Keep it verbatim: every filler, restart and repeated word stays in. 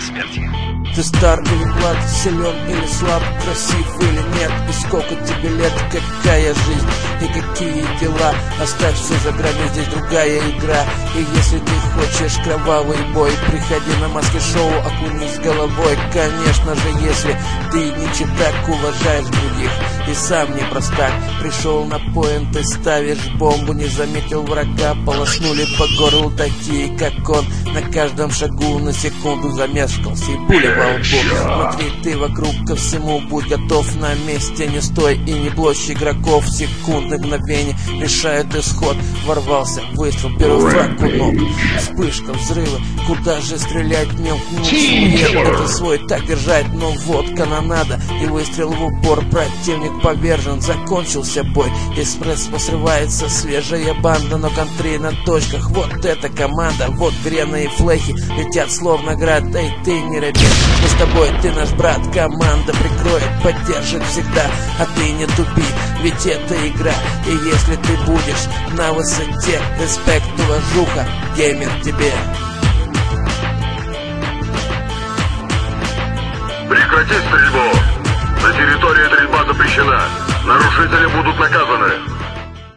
смерти. Ты стар или млад, силен или слаб, красив или нет, и сколько тебе лет, какая жизнь и какие дела. Оставь все за гранью, здесь другая игра. И если ты хочешь кровавый бой, приходи на маски-шоу, окунись головой. Конечно же, если ты не читак, уважаешь других и сам не простак. Пришел на поинт, ты ставишь бомбу, не заметил врага, полоснули по горлу такие, как он. На каждом шагу на секунду замешкался и пуля во лбу. Смотри, ты вокруг ко всему, будь готов, на месте не стой и не блочь игроков. Секунды, мгновения решают исход. Ворвался выстрел, первый фраг у ног, вспышка, взрывы, куда же стрелять, мелкнуть? Это свой так держать, но вот канонада и выстрел в упор. Противник повержен, закончился бой. Эспрессо срывается, свежая банда, но контри на точках. Вот эта команда, вот греные флехи летят словно град. Да и ты не робей, мы с тобой, ты наш брат. Команда прикроет, поддержит всегда, а ты не тупи, ведь это игра. И если ты будешь на высоте, респект, уважуха, геймер тебе. Прекрати стрельбу! На территории стрельба запрещена. Нарушители будут наказаны.